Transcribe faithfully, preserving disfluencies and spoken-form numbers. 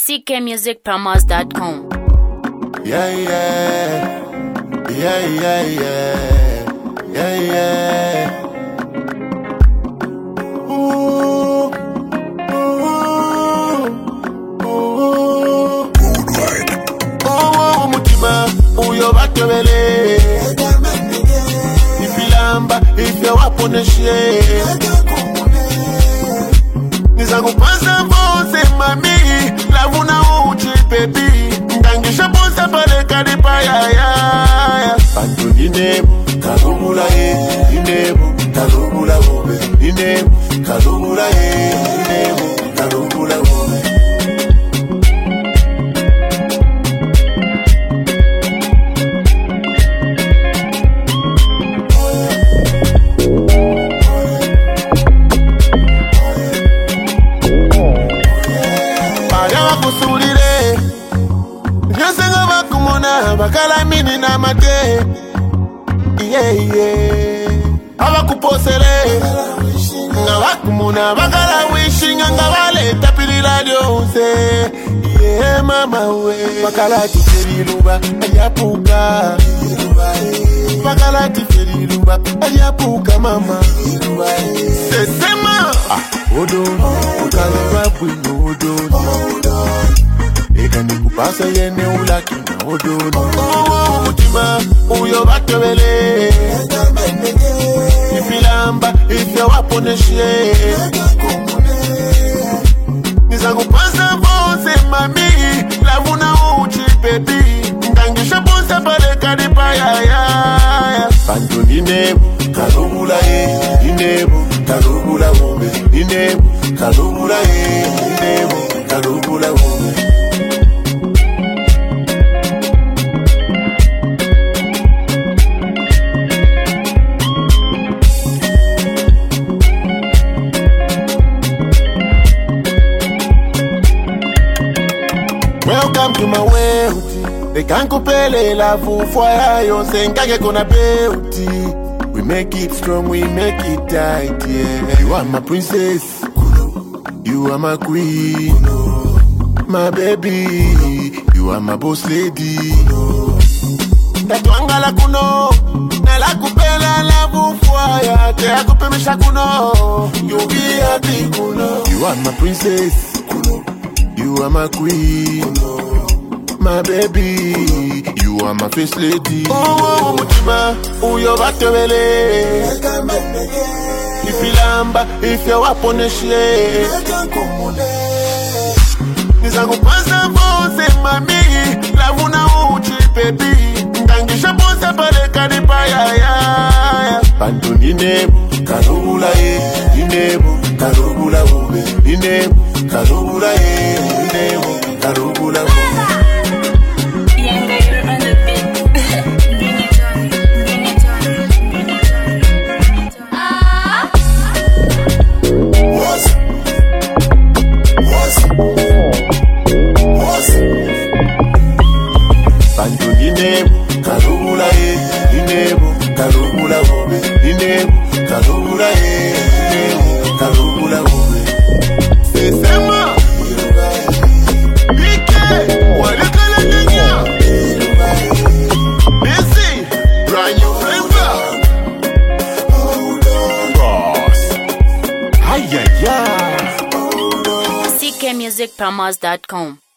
C K music promos dot com. Yeah, yeah, yeah, yeah, yeah, yeah, yeah. Ooh, ooh, ooh. Oh, mutima, uyo batobele. Ifilamba, ife waponeshe. Nizakupasa vose mami, lavuna uchi baby. Ndangisha posa pale kadipa ya ya. Panto dinebo, kalubula ye, dinebo, kalubula wobe. Dinebo, kalubula ye, dinebo, kalubula wobe. Kusulire Nyosenga bakumona bakala mini na mate. Yeah yeah Abakuposele Nga bakumona bakala wishinga nga wale tapili radio se. Yeah mama we bakala tiferi luba ayapuka. Bakala tiferi luba ayapuka mama. Sesema ah odo ukala bwino odo. Eka nikupasa yene ulaki na odono. Oh, mutima, uyo batobele. Ifilamba, ifya waponeshe. Nizakupasa vose mami, lavuna uchi baby. Ndangisha posa pale kadipa ya ya. Panto dinebo, kalubula ye, dinebo, kalubula wobe. Dinebo, kalubula ye, dinebo, kalubula wobe. Welcome to my world. They can't compare la fufwa ya yo senkage kona beauty. We make it strong, we make it tight, yeah. You are my princess, you are my queen, my baby. You are my boss lady. Tatuanga la kuno, na la kupela la fufwa ya te akupemisha kuno. You be happy kuno. You are my princess. You are my queen, my baby. You are my first lady. Oh, mutima, uyo batobele. Ifilamba, ifya waponeshe. Nizakupasa vose mami, lavuna uchi baby. Ndangisha posa pale kadipa ya ya. Panto dinebo, kalubula ye, dinebo, kalubula wobe. Dinebo, kalubula ye, dinebo, kalubula wobe. Panto dinebo, kalubula ye, dinebo, kalubula wobe. Dinebo, kalubula ye, dinebo, kalubula wobe. Sesema Bike Walekala Kenya Busy Brand new flavor Boss Ay ay ay C K music promos dot com.